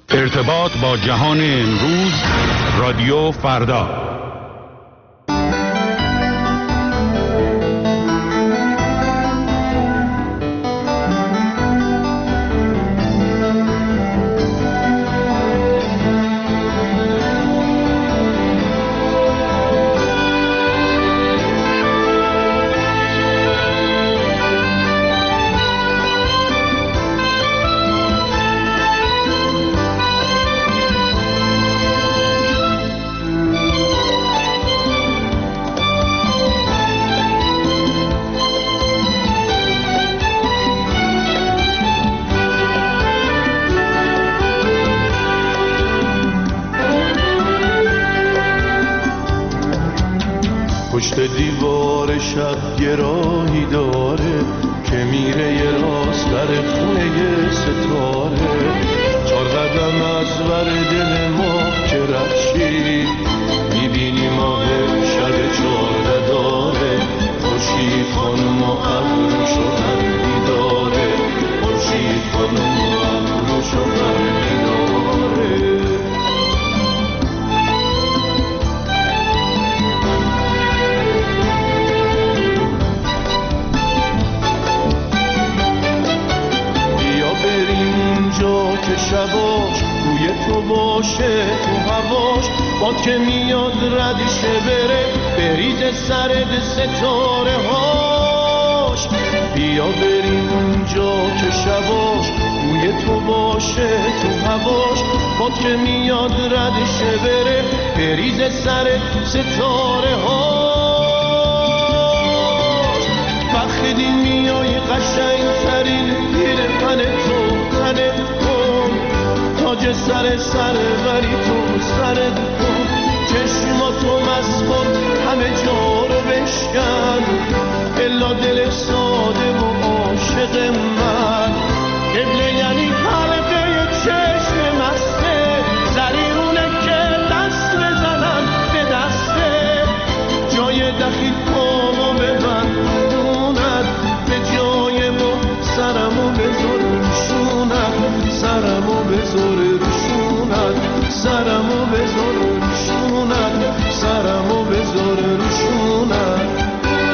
ارتباط با جهان امروز، رادیو فردا. پشت دیوار شب گراهی داره که میره یه راست در خونه یه ستاره. 4 قدم از ور دل ما که رفشید میبینی ماه شب 14 داره. خورشید خانم و ابرو شدن بیداره. خورشید خانم و ابرو شدن بیداره. که شباش روی تو باشه، تو هواش باد که میاد ردیشه بره بریز سرد ستاره هاش. بیا بریم اونجا که شباش روی تو باشه، تو هواش باد که میاد ردیشه بره بریز سرد ستاره هاش. وقتی میای قشنگ ترین پیرهن تو تنت کن، تاج سر بری تو سرت کن. چشماتو مست کن همه جا رو بشکن، الا دل ساده و عاشق من. قبله یعنی حلقه چشم مسته، زریونه که دست بزنم به دسته. جای دخیل پامو ببند خونت، به جای ما سرمو بذار روشونت. سرمو بذار روشونت، سرمو بذار روشونت، سرمو بذار روشونت.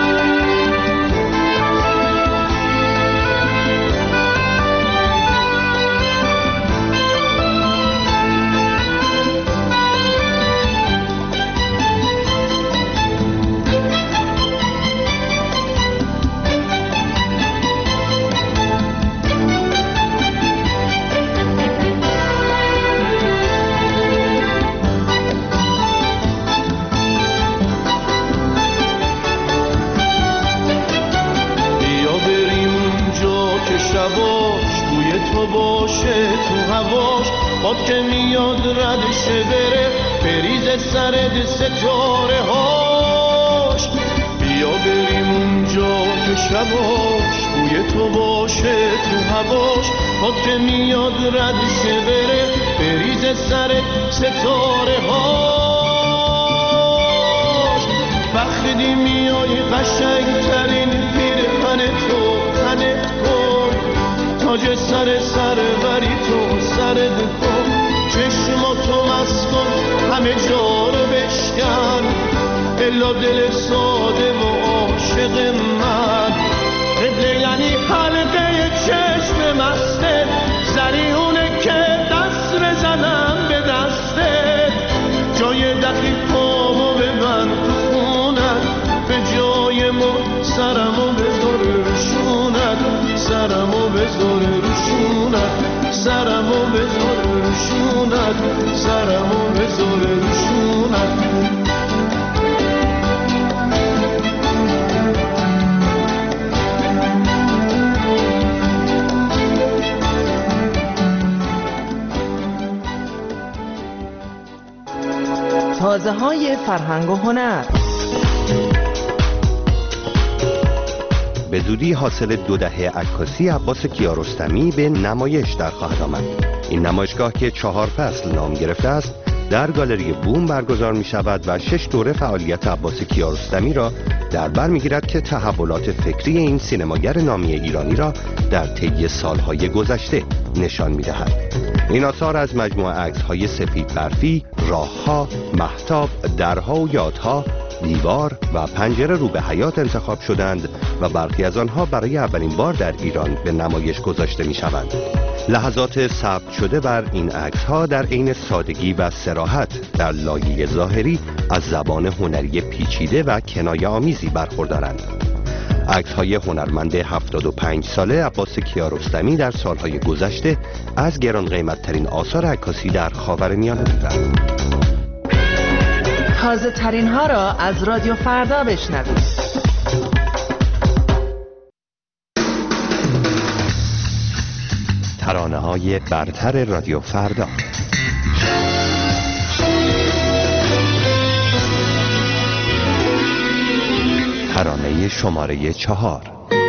باد که میاد ردشه بره بریز سرد ستاره هاش. بیا بریم اونجا که شباش بوی تو باشه، تو هواش باد که میاد ردشه بره بریز سرد ستاره هاش. وقتی میای قشنگ ترین پیرهن تو تنت کن، تاج سر بری تو سرت کن. چشماتو مست کن همه جا رو بشکن، الا دل ساده و عاشق من. قبله یعنی حلقه چشم مسته، زریونه که دست بزنم به دسته. جای دخیل پامو ببند تو خونت، به جای ما سرمو بذار روشونت. سرمو بذار روشونت، سرمو بذار روشونت، سرمو بذار روشونت. تازه های فرهنگ و هنر. به زودی حاصل 2 دهه عکاسی عباس کیارستمی به نمایش در خواهد آمد. این نمایشگاه که 4 فصل نام گرفته است در گالری بوم برگزار می شود و 6 دوره فعالیت عباس کیارستمی را در بر می گیرد که تحولات فکری این سینماگر نامی ایرانی را در طی سالهای گذشته نشان می دهد. این آثار از مجموعه عکس‌های سفید برفی، راه‌ها، مهتاب، درها و یادها، دیوار و پنجره رو به حیاط انتخاب شدند و برخی از آنها برای اولین بار در ایران به نمایش گذاشته می‌شوند. لحظات ثبت شده بر این عکس‌ها در عین سادگی و صراحت در لایه ظاهری از زبان هنری پیچیده و کنایه‌آمیزی برخوردارند. عکس‌های هنرمند 75 ساله عباس کیارستمی در سالهای گذشته از گران قیمت‌ترین آثار عکاسی در خاورمیانه بودند. تازه ترین ها را از رادیو فردا بشنوید. ترانه‌های برتر رادیو فردا. ترانه شماره 4.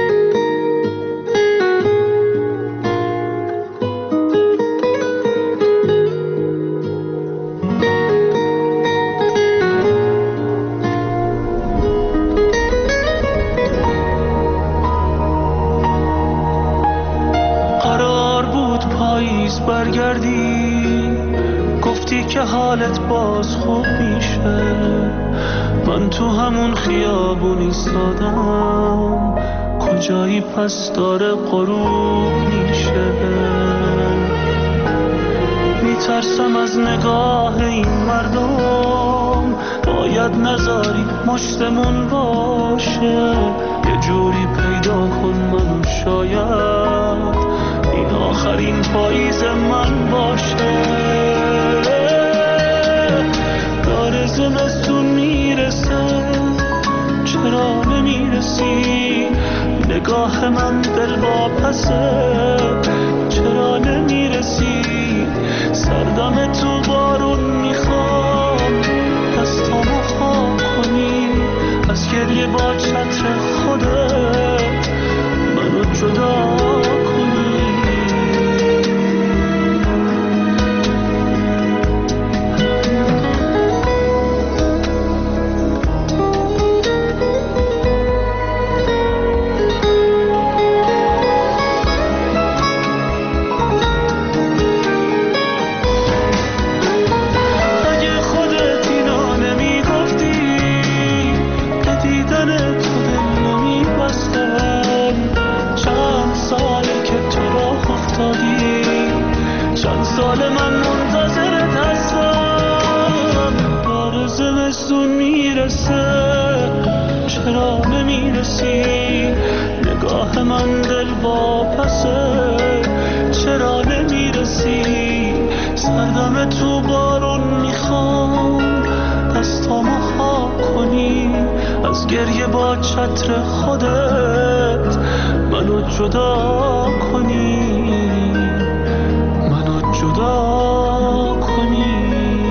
قرار بود پاییز برگردی، گفتی که حالت باز خوب میشه. من تو همون خیابون ایستادم، کجایی پس داره غروب میشه. میترسم از نگاه این مردم، باید نذاری مشتمون باشه. یه جوری پیدا کن منو، شاید این آخرین پاییز من باشه. داره زمستون میرسه، چرا نمیرسی؟ نگاه من دل واپسه، چرا نمیرسی؟ سردم تو بارون میخوام، دستامو خواب کنی، از گریه با چتر خودت منو جدا کنی. چرا نمیرسی؟ نگاه من دل واپسه، چرا نمیرسی؟ سردم تو بارون میخوام، دستامو خواب کنی، از گریه با چتر خودت منو جدا کنی، منو جدا کنی.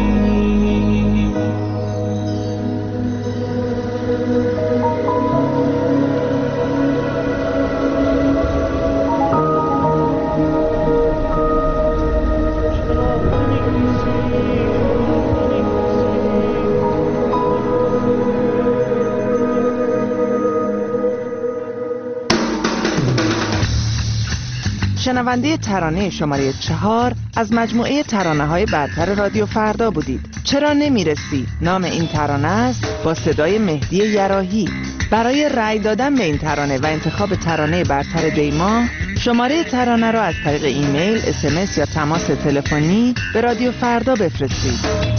شنونده ترانه شماره 4 از مجموعه ترانه‌های برتر رادیو فردا بودید. چرا نمیرسی؟ نام این ترانه است، با صدای مهدی یراحی. برای رأی دادن به این ترانه و انتخاب ترانه برتر دیما، شماره ترانه را از طریق ایمیل، SMS یا تماس تلفنی به رادیو فردا بفرستید.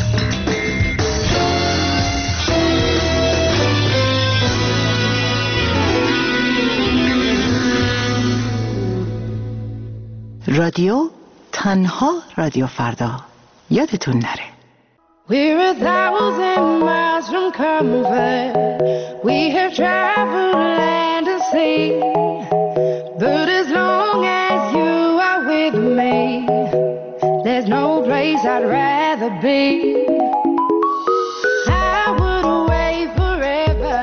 رادیو تنها رادیو فردا، یادتون نره. We're 1,000 miles from comfort. We have traveled land and sea. But as long as you are with me, there's no place I'd rather be. I would away forever,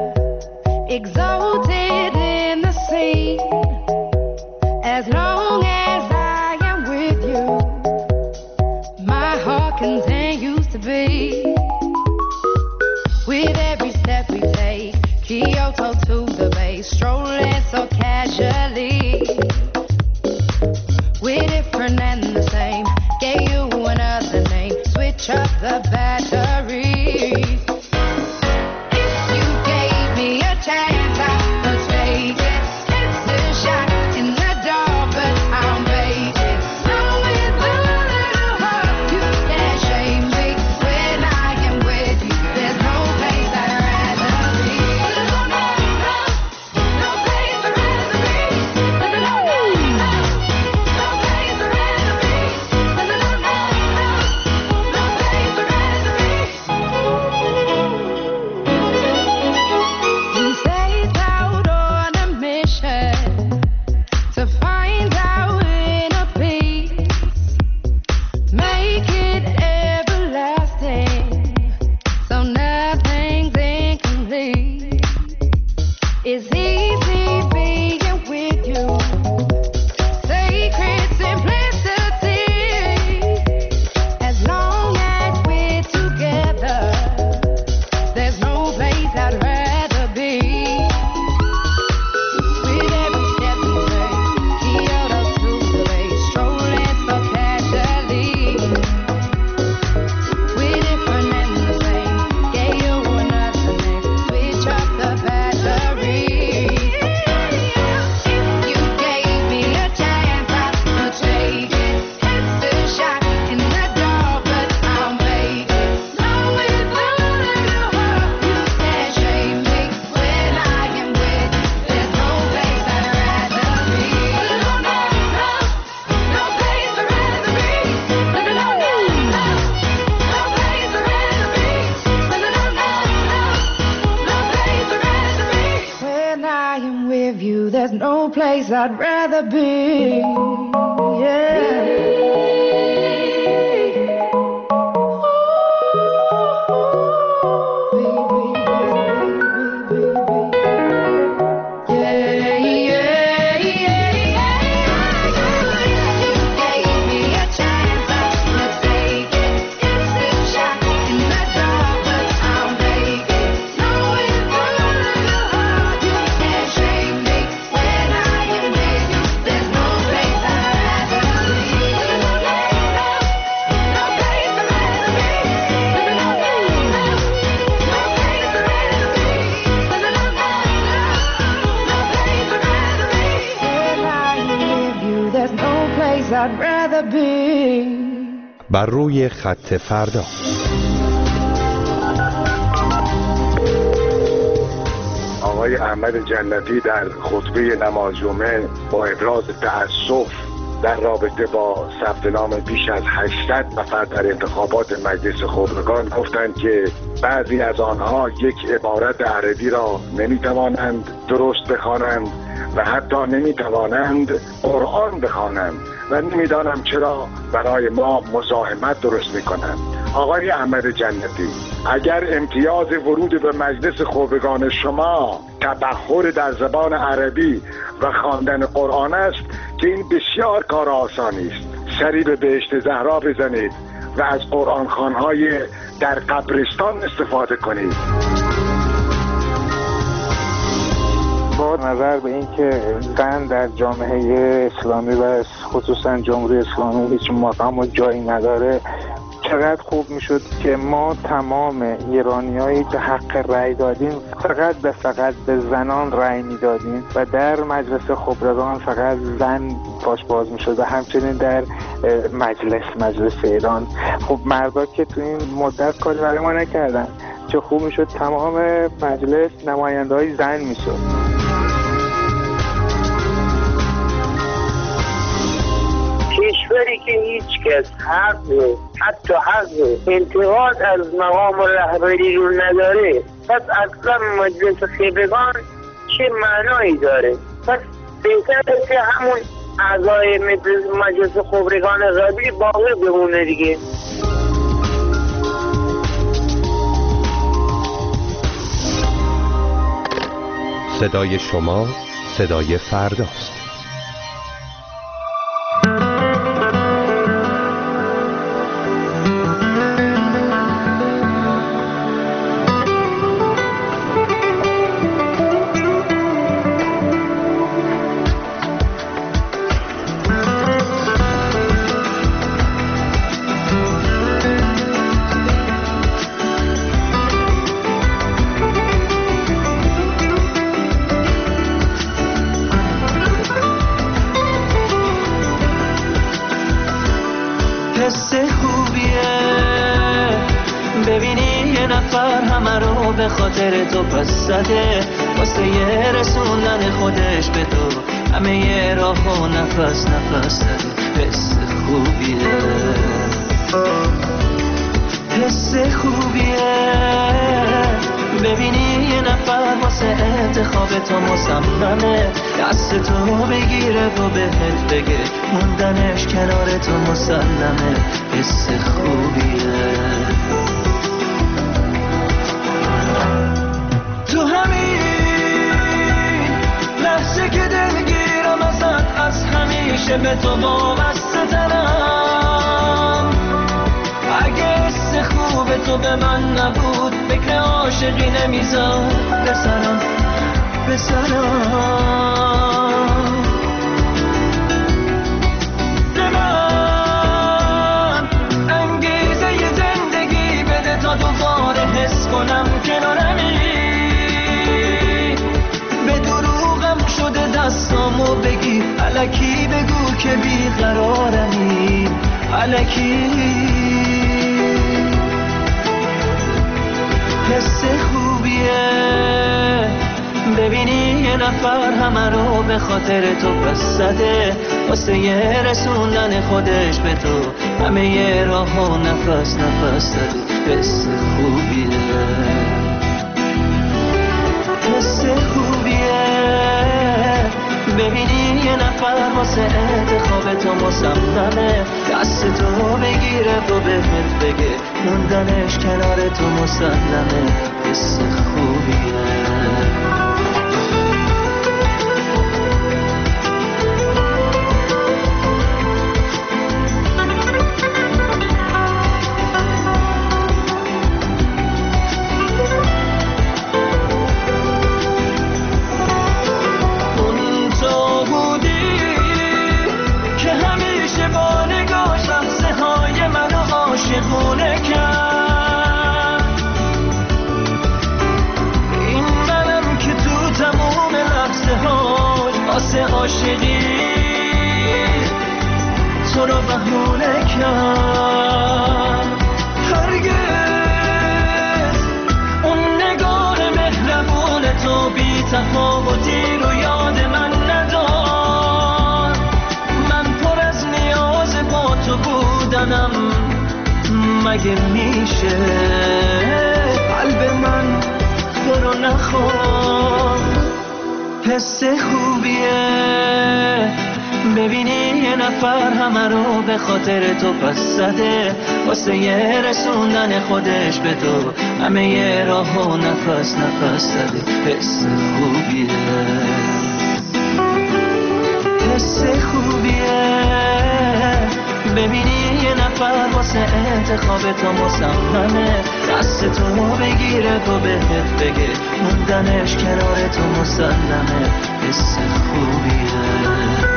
exalted in the sea. As long as I am with you, my heart continues to beat. With every step we take, Kyoto to the bay, strolling so casually. We're different and the same. same. Gave you another name. Switch up the batteries. If you gave me a chance, I would take it. It's a shot in the dark, but I'll make it. So with a little hope, you can't shame me. When I am with you, there's no place I'd rather be. No, no, no, no place I'd rather be. No, no, no, no, no place I'd rather be. No, no, no, no, no place I'd rather be. We set out on a mission to find our inner peace, make it everlasting, so nothing's incomplete. It's easy being with you, sacred simplicity. As long as we're together, there's no place I'd rather be. With every step we take, Kyoto to the bay, strolling so casually. We're different and the same. Gave you another name. Switch up the batteries. If you gave me a chance, I would take it. It's a shot in the dark, but I'll make it. So with a little hope, you can't shame me. When I am with you, there's no place I'd rather be. No, no, no, no place I'd rather be. No, no, no, no, no place I'd rather be. No, no, no, no, no place I'd rather be. When I am with you, there's no place I'd rather be. I'd rather be. بر روی خط فردا. آقای احمد جنتی در خطبه نماز جمعه با ابراز تأسف در رابطه با ثبت نام بیش از 800 نفر در انتخابات مجلس خبرگان گفتند که بعضی از آنها یک عبارت عربی را نمیتوانند درست بخوانند و حتی نمیتوانند قرآن بخوانند و نمیدانم چرا برای ما مزاحمت درست میکنند. آقای احمد جنتی، اگر امتیاز ورود به مجلس خبرگان شما تبحر در زبان عربی و خواندن قرآن است که این بسیار کار آسانی است، سری به بهشت زهرا بزنید و از قرآن خوانهای در قبرستان استفاده کنید. با نظر به اینکه زن در جامعه اسلامی و خصوصا جمهوری اسلامی هیچ مقام و جایی نداره، چقدر خوب میشد که ما تمام ایرانیایی که حق رأی دادیم فقط به زنان رأی میدادیم و در مجلس خبرگان فقط زن پاش باز میشد و همچنین در مجلس ایران. خب مردا که تو این مدت کاری برای ما نکردن، چه خوب میشد تمام مجلس نماینده های زن میشد. کشوری که هیچ کس حتی حق انتقاد از مقام رهبری رو نداره، پس اصلا مجلس خبرگان چه معنایی داره؟ پس بهتره که همون اعضای مجلس خبرگان قبلی باقی بمونه دیگه. صدای شما صدای فرداست. حس خوبیه ببینی یه نفر همه رو به خاطر تو پس زده واسه یه رسوندن خودش به تو همه یه راه و نفس نفس زده حس خوبیه حس خوبیه ببینی یه نفر واسه انتخاب تو مصممه دست تو بگیره و بهت بگه موندنش کنار تو مسلمه حس خوبیه تو همین لحظه که دلگیرم ازت از همیشه به تو وابسته ترم اگه حس خوب تو به من نبود فکر عاشقی نمیذار بسرم به من انگیزه ی زندگی بده تا دوباره حس کنم کنارمی به دروغم شده دستامو بگی الکی بگو که بیقرارمی الکی حس خوبیه ببینی یه نفر همه رو به خاطر تو پس زده واسه یه رسوندن خودش به تو همه یه راه و نفس نفس زده حس خوبیه حس خوبیه ببینی یه نفر واسه انتخاب تو مصممه دست تو بگیره و بهت بگه موندنش کنار تو مسلمه حس خوبیه عاشقی تو رو بهونه کرد هرگز اون نگاه مهربون تو بی تفاوتی رو یاد من ندار من پر از نیاز با تو بودنم مگه میشه قلب من تو رو نخواد حس خوبیه ببینی یه نفر همه رو به خاطر تو پس زده واسه یه رسوندن خودش به تو همه یه راه و نفس نفس زده حس خوبیه حس خوبیه ببینی یه نفر واسه انتخاب تو مصممه دست تو بگیره و بهت بگه موندنش کنار تو مسلمه حس خوبیه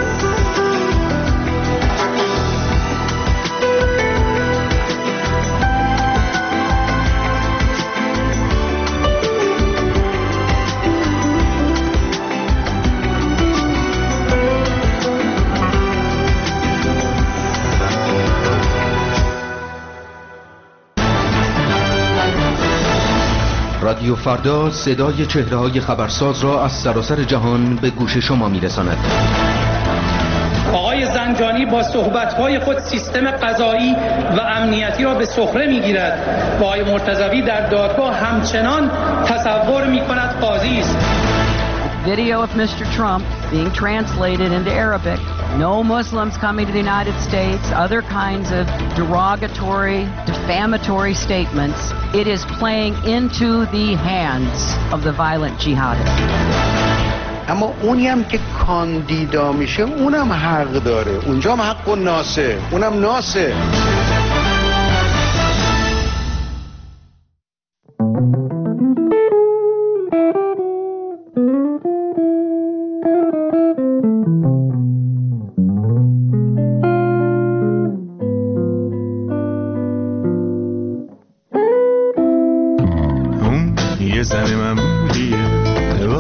رادیو فردا صدای چهره‌های خبرساز را از سراسر جهان به گوش شما می‌رساند. آقای زنجانی با صحبت‌های خود سیستم قضایی و امنیتی را به سخره می‌گیرد و آقای مرتضوی در دادگاه همچنان تصور می‌کند قاضی است. Video of Mr. Trump being translated into Arabic. No Muslims coming to the United States, other kinds of derogatory, defamatory statements. It is playing into the hands of the violent jihadists. اما اونی هم که کاندیدا میشه اونم حق داره، اونجا هم حق و ناسه، اونم ناسه.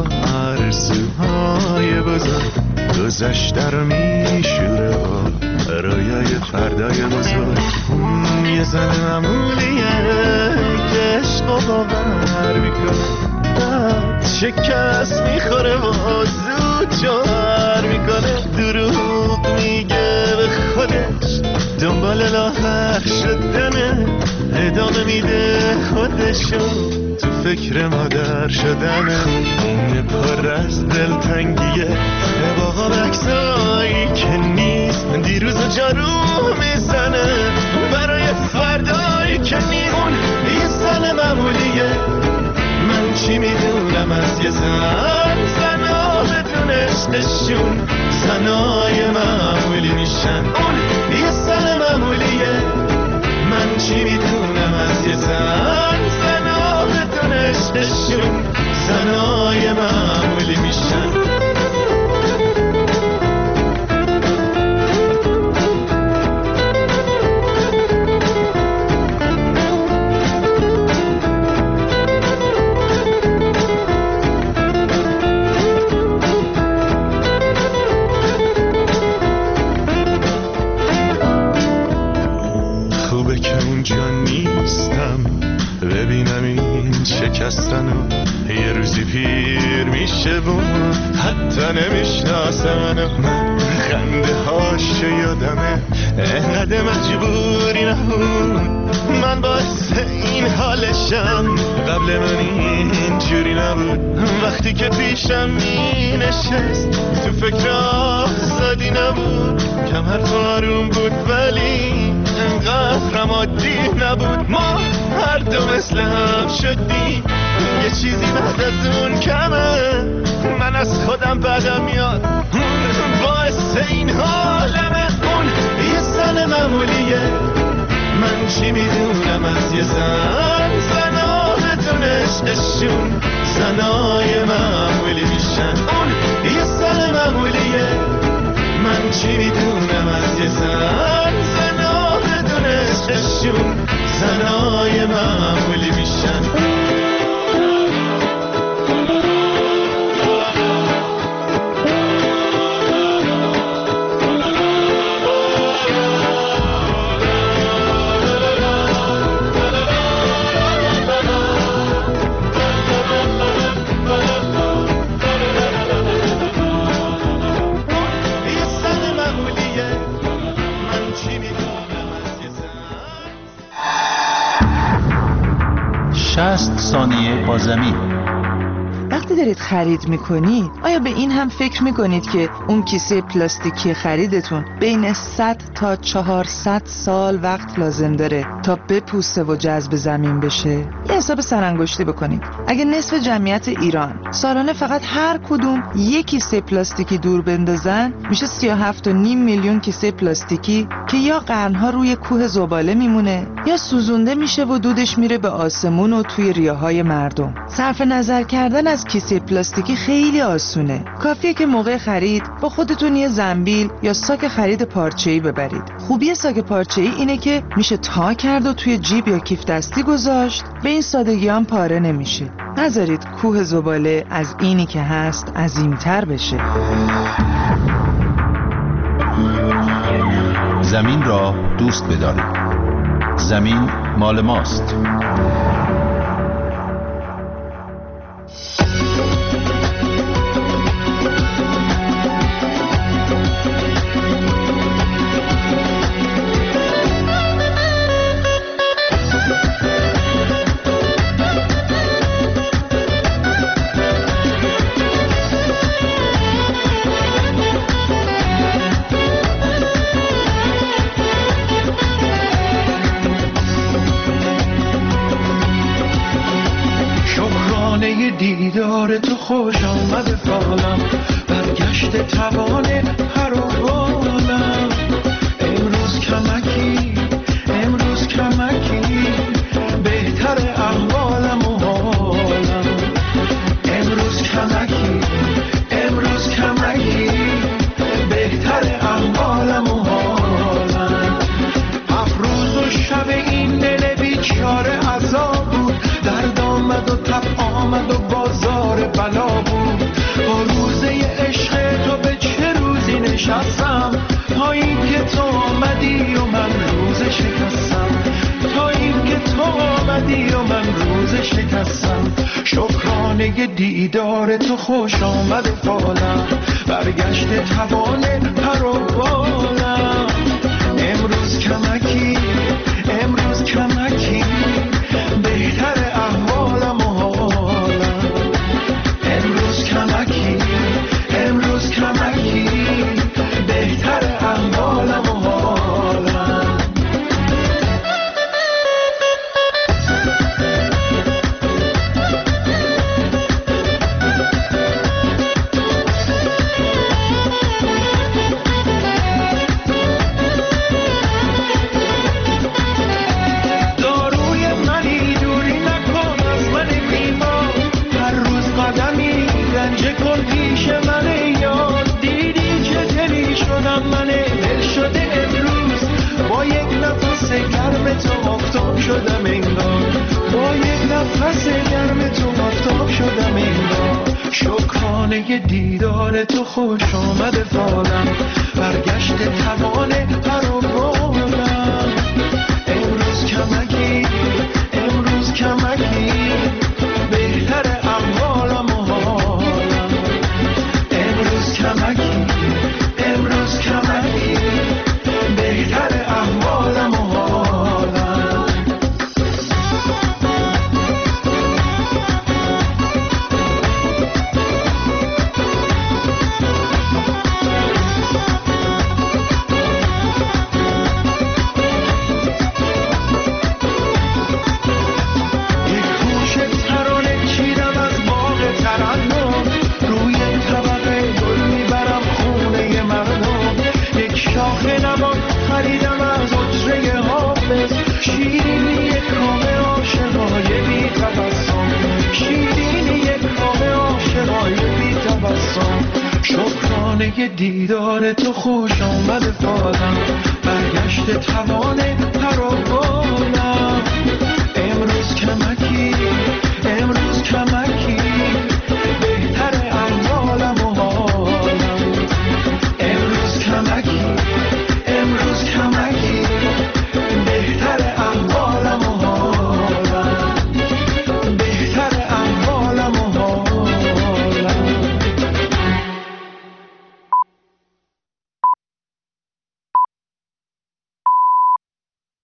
گذشته رو میشوره رویای فردای بزرگ. یه زن معمولیه که عشق و باور میکنه، شکست میخوره و زود جوهر میکنه، دروغ میگه به خودش دنبال لاغر شدنه، ادامه میده خودشو تو فکر مادر شدنه. پر از دلتنگیه باقا بکسایی که نیست، دیروز و جارو میزنه برای فردایی که نیست. اون یه زن معمولیه، من چی میدونم از یه زن، زنها بدون عشقشون زنای معمولی میشن. اون یه زن معمولیه، من چی میدونم از یه زن، زنها بدون عشقشون زنای معمولی میشن. شکستنو یه روزی پیر میشه و حتی نمیشناسه منو. من خنده هاش یادمه انقدر مجبوری نبود، من باعث این حالشم، قبل من اینجوری نبود. وقتی که پیشم می نشست تو فکر آزادی نبود، کمر آروم بود ولی انقدرم عادی نبود. ما هر دو مثل هم شدیم، یه چیزی بعد از اون کمه، من از خودم بدم میاد، باعث این حالمه. اون یه زن معمولیه، من چی میدونم از یه زن، زنها بدون عشقشون زنای معمولی میشن. اون یه زن معمولیه، من چی میدونم از یه زن، زنها بدون عشقشون زنای معمولی میشن. ثانیه با زمین. وقتی دارید خرید میکنید آیا به این هم فکر میکنید که اون کیسه پلاستیکی خریدتون بین 100 تا 400 سال وقت لازم داره تا بپوسته و جذب زمین بشه؟ یه حساب سرانگشتی بکنید. اگه نصف جمعیت ایران سالانه فقط هر کدوم یک کیسه پلاستیکی دور بندازن، میشه 37.5 میلیون کیسه پلاستیکی که یا قرنها روی کوه زباله میمونه یا سوزونده میشه و دودش میره به آسمون و توی ریه‌های مردم. صرف نظر کردن از کیسه پلاستیکی خیلی آسونه. کافیه که موقع خرید با خودتون یه زنبیل یا ساک خرید پارچه‌ای ببرید. خوبی ساک پارچه‌ای اینه که میشه تا کرد و توی جیب یا کیف دستی گذاشت، به این سادگی هم پاره نمیشه. نذارید کوه زباله از اینی که هست عظیم‌تر بشه. زمین را دوست بدارید. زمین مال ماست. دیدار تو خوش آمد فالم، برگشت توان هر حالم. امروز کمکی بهتر احوالم و حالم. امروز کمکی بهتر احوالم و حالم. افروز و شب این دل بیچاره عذاب بود، درد آمد و تب آمد و بازار بلا بود. با روزه عشق تو به چه روزی نشستم تا این که تو شکستم. شکرانه دیدار تو خوش آمد فالم، برگشت توان پر و بالم. امروز کمکی بهتر احوالم و حالم. امروز کمکی بهتر احوالم و حالم. شدم انگار با یک نفس گرم تو آفتاب شدم انگار. شکرانه دیدار تو خوش آمد فالم، برگشت توان پر و بالم. امروز کمکی بهتر احوالم و حالم. امروز کمکی بهتر احوالم و حالم. شکرانه دیدار تو خوش آمد فالم، برگشت توان پر و